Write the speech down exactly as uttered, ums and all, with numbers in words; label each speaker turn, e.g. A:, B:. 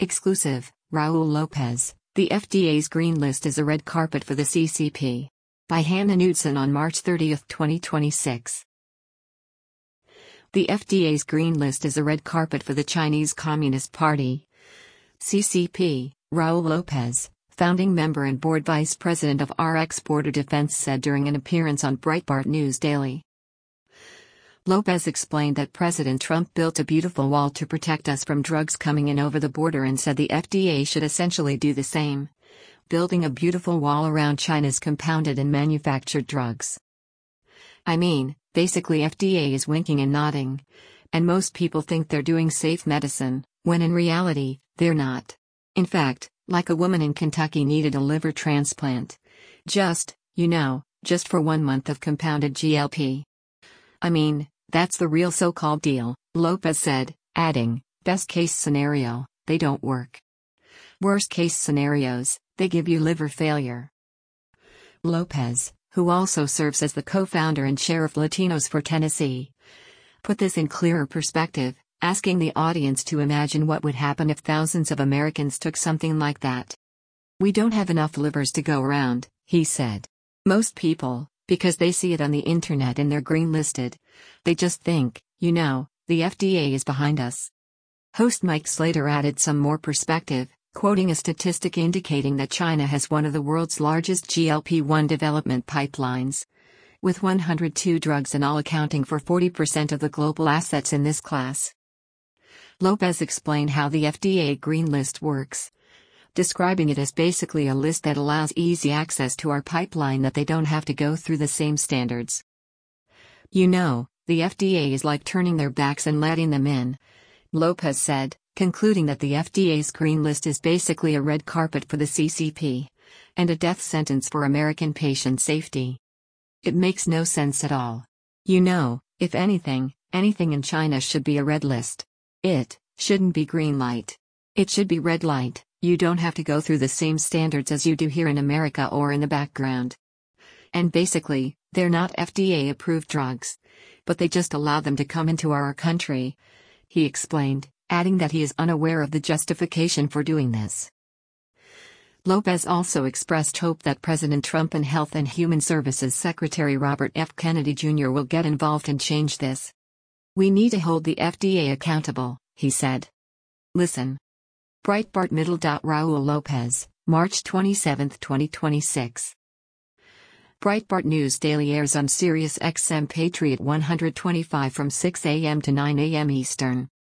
A: Exclusive, Raul Lopez, the F D A's green list is a red carpet for the C C P. By Hannah Knudsen on March thirtieth, twenty twenty-six. The F D A's green list is a red carpet for the Chinese Communist Party. C C P, Raul Lopez, founding member and board vice president of R X Border Defense, said during an appearance on Breitbart News Daily. Lopez explained that President Trump built a beautiful wall to protect us from drugs coming in over the border and said the F D A should essentially do the same, building a beautiful wall around China's compounded and manufactured drugs. I mean, basically F D A is winking and nodding, and most people think they're doing safe medicine, when in reality, they're not. In fact, like a woman in Kentucky needed a liver transplant. Just, you know, just for one month of compounded G L P. I mean, that's the real so-called deal, Lopez said, adding, best case scenario, they don't work. Worst case scenarios, they give you liver failure. Lopez, who also serves as the co-founder and chair of Latinos for Tennessee, put this in clearer perspective, asking the audience to imagine what would happen if thousands of Americans took something like that. We don't have enough livers to go around, he said. Most people, because they see it on the internet and they're green listed, they just think, you know, the F D A is behind us. Host Mike Slater added some more perspective, quoting a statistic indicating that China has one of the world's largest G L P one development pipelines, with one hundred two drugs in all accounting for forty percent of the global assets in this class. Lopez explained how the F D A green list works, describing it as basically a list that allows easy access to our pipeline that they don't have to go through the same standards. You know, the F D A is like turning their backs and letting them in, Lopez said, concluding that the F D A's green list is basically a red carpet for the C C P, and a death sentence for American patient safety. It makes no sense at all. You know, if anything, anything in China should be a red list. It shouldn't be green light. It should be red light. You don't have to go through the same standards as you do here in America or in the background. And basically, they're not F D A-approved drugs, but they just allow them to come into our country, he explained, adding that he is unaware of the justification for doing this. Lopez also expressed hope that President Trump and Health and Human Services Secretary Robert F. Kennedy Junior will get involved and change this. We need to hold the F D A accountable, he said. Listen. Breitbart Middle. Raul Lopez, March twenty-seventh, twenty twenty-six. Breitbart News Daily airs on Sirius X M Patriot one twenty-five from six a m to nine a m Eastern.